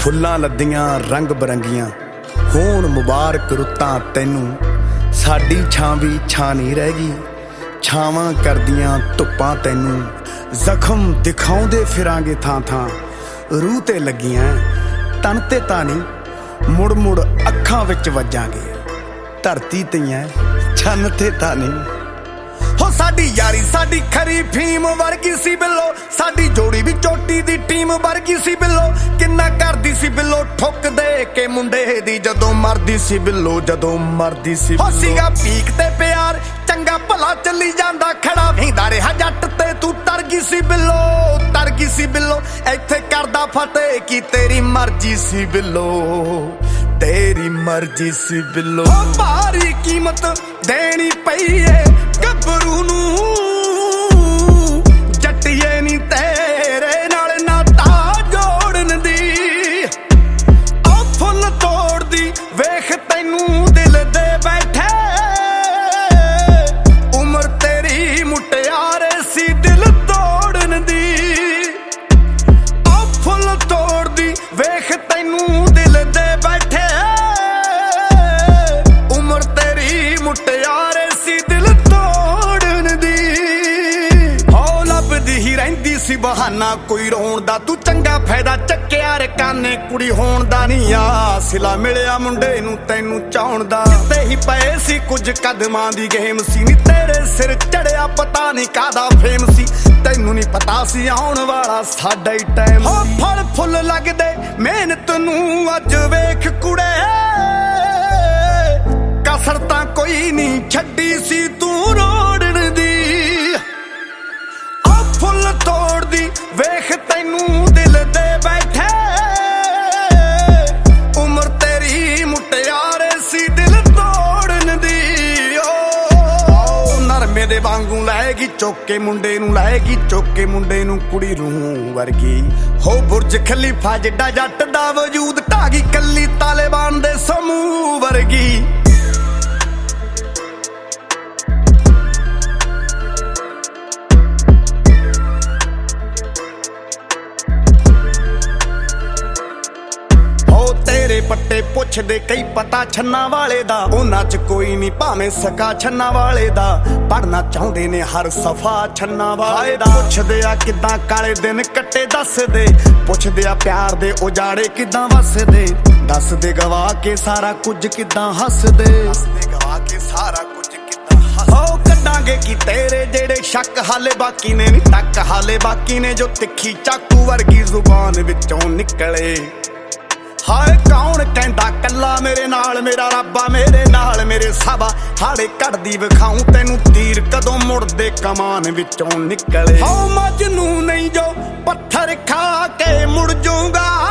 फुल्लां लद्दियां रंग बरंगियां होण मुबारक रुत्तां तैनूं साडी छां भी छां नहीं रह गई छावां करदियां धुप्पां तैनूं जख्म दिखाउंदे फिरांगे थां थां रूह ते लगियां तन ते तां नहीं मुड़ मुड़ अखां विच वजांगे धरती ते छन ते तां नहीं हो साडी यारी साडी खरी फीम वर्गी सी बिल्लो साडी जोड़ी भी चोटी दी टीम वर्गी सी बिल्लो किन्ना करदी सी बिल्लो ठुक दे के मुंडे दी जदों मरदी सी बिल्लो जदों मरदी सी हो सीगा पीक ते प्यार चंगा भला चली जांदा खड़ा वेंदा रहा जट ते तू तरगी सी बिल्लो इत्थे करदा फतेह की तेरी मर्जी सी बिल्लो तेरी मर्जी सी बिल्लो भारी कीमत देनी पई है गबरू नूं जट्टिए नी तेरे नाल नाता जोड़न दी आ फुल तोड़ दी वेख तैनूं दिल दे बैठे उमर तेरी मुटियारे सी दिल तोड़न दी आ फुल तोड़ दी वेख तैनूं दिल दे बैठे उमर तेरी मुटियारे सी दिल रहिंदी सी बहाना कोई रोण दा तू चंगा फायदा चक्किया रे काने कुड़ी होण दा नहीं आ सिला मिलिया मुंडे नूं तैनूं चाहण दा ते ही पए सी कुछ कदमां दी गेम सी नी तेरे सिर चढ़िया पता नहीं कादा फेम सी तैनूं नहीं पता सी आउण वाला साडा ही टाइम हो फल फुल लगदे मेहनत नूं अज वेख कुड़े कसर तां कोई नहीं छड्डी सी तू रोड़न दी फुल तोड़ दी वेख तैनूं दिल दे बैठे उमर तेरी मुटियारे सी दिल तोड़न दी ओ नरमे दे वांगू लाएगी चौके मुंडे नूं लाएगी चौके मुंडे नूं कुड़ी रूह वर्गी हो बुरज खलीफा जिड्डा जट दा वजूद ढागी कल्ली तालिबान दे समूह वर्गी तेरे पट्टे पुछदे कई पता छन्ना वाले दा उन्हां च कोई नहीं भावें सका छन्ना वाले दा पढ़ना चाहुंदे ने हर सफा छन्ना वाले दा पुछदे आ किदां काले दिन कट्टे दसदे पुछदे आ प्यार दे उजाड़े किदां वसदे दसदे गवा के सारा कुछ किदां हसदे दसदे गवा के सारा कुछ किदां हसदे हो कड्डांगे की तेरे जेड़े शक हाले बाकी ने नी तक हाले बाकी ने जो तिखी चाकू वर्गी जुबान विचों निकले हाय कौन कहंदा कल्ला मेरे नाल मेरा रब्बा मेरे नाल मेरे साबा हाड़े कड़दी विखाऊं तैनूं तीर कदों मुड़दे कमान विचों निकले हो मजनू नहीं जो पत्थर खा के मुड़ जाऊंगा